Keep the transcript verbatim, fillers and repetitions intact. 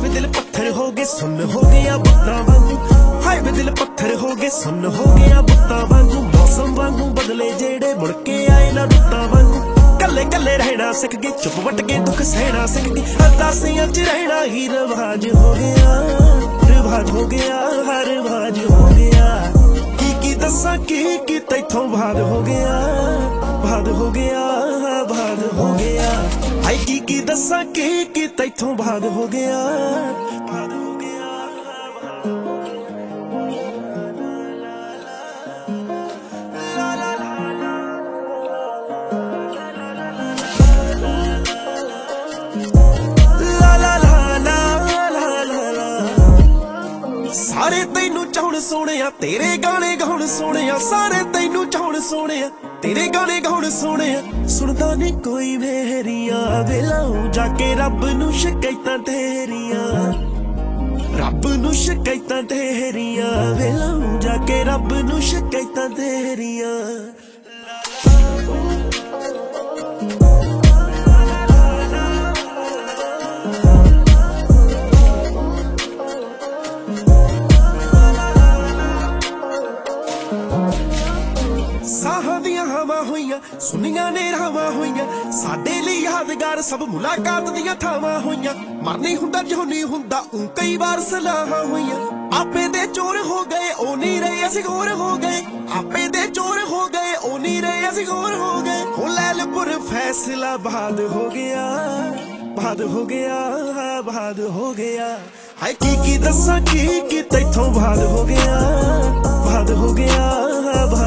ਵੇ ਦਿਲ ਪੱਥਰ ਹੋ ਗਏ ਸੁੰਨ ਹੋ ਗਿਆ ਬੁੱਤਾਂ ਵਾਂਗੂ, ਹਾਏ ਵੇ ਦਿਲ ਪੱਥਰ ਹੋ ਗਏ ਸੁੰਨ ਹੋ ਗਿਆ ਬੁੱਤਾਂ ਵਾਂਗੂ। ਮੌਸਮ ਵਾਂਗੂ ਬਦਲੇ ਜਿਹੜੇ ਮੁੜ ਕੇ ਆਏ ਨਾ ਰੁੱਤਾਂ ਵਾਂਗੂ, ਕੱਲੇ ਕੱਲੇ ਰਹਿਣਾ ਸਿੱਖ ਗਏ ਚੁੱਪ ਵੱਟ ਕੇ ਦੁੱਖ ਸਹਿਣਾ ਸਿੱਖ ਗਏ। ਅਰਦਾਸੀਆਂ ਚ ਰਹਿਣਾ ਹੀ ਰਿਵਾਜ ਹੋ ਗਿਆ, ਰਿਵਾਜ ਹੋ ਗਿਆ, ਹਰ ਰਿਵਾਜ ਹੋ ਗਿਆ। ਕੀ ਕੀ ਦੱਸਾਂ ਕੀ ਕੀ ਤੈਥੋਂ ਬਾਦ ਹੋ ਗਿਆ, ਬਾਦ ਹੋ ਗਿਆ, ਬਾਦ ਹੋ ਗਿਆ। ਹਾਏ ਕੀ ਕੀ ਦੱਸਾਂ ਕੀ ਕੀ ਤੈਥੋਂ ਬਾਦ ਹੋ ਗਿਆ, ਬਾਦ ਹੋ ਗਿਆ। ਸਾਰੇ ਤੈਨੂੰ ਚਾਹੁਣ ਸੋਹਣਿਆ, ਤੇਰੇ ਗਾਣੇ ਗਾਉਣ ਸੋਹਣਿਆ, ਸਾਰੇ ਤੈਨੂੰ ਚਾਹੁਣ ਸੋਹਣਿਆ, ਤੇਰੇ ਗਾਣੇ ਗਾਉਣ ਸੋਹਣਿਆ। ਸੁਣਦਾ ਨੀ ਕੋਈ ਮੇਰੀਆਂ ਵੇਲਾਉ ਜਾ ਕੇ ਰੱਬ ਨੂੰ ਸ਼ਿਕਾਇਤਾਂ ਤੇਰੀਆਂ, ਰੱਬ ਨੂੰ ਸ਼ਿਕਾਇਤਾਂ ਤੇਰੀਆਂ ਵੇਲਾਉ ਜਾ ਕੇ ਰੱਬ ਨੂੰ ਸ਼ਿਕਾਇਤਾਂ ਤੇਰੀਆਂ। ਸਾਹਾਂ ਦੀਆਂ ਹਵਾ ਹੋਈਆਂ ਸੁਨੀਆਂ ਨੇ ਰਾਵਾਂ ਹੋਈਆਂ, ਸਾਡੇ ਲਈ ਯਾਦਗਾਰ ਸਭ ਮੁਲਾਕਾਤ ਦੀਆਂ ਥਾਵਾਂ ਹੋਈਆਂ। ਮਰਨੀ ਹੁੰਦਾ ਜੋ ਨਹੀਂ ਹੁੰਦਾ ਊਂ ਕਈ ਵਾਰ ਸਲਾਹਾਂ ਹੋਈਆਂ, ਆਪੇ ਦੇ ਚੋਰ ਹੋ ਗਏ ਉਹ ਨਹੀਂ ਰਹੇ ਅਸੀਂ ਹੋਰ ਹੋ ਗਏ, ਆਪੇ ਦੇ ਚੋਰ ਹੋ ਗਏ ਉਹ ਨਹੀਂ ਰਹੇ ਅਸੀਂ ਹੋਰ ਹੋ ਗਏ। ਹੋ ਲੈਲਪੁਰ ਫੈਸਲਾ ਬਾਦ ਹੋ ਗਿਆ, ਬਾਦ ਹੋ ਗਿਆ, ਬਾਦ ਹੋ ਗਿਆ। ਹਾਏ ਕੀ ਕੀ ਦੱਸਾਂ ਕੀ ਕੀ ਤੈਥੋਂ ਬਾਦ ਹੋ ਗਿਆ, ਬਾਦ ਹੋ ਗਿਆ।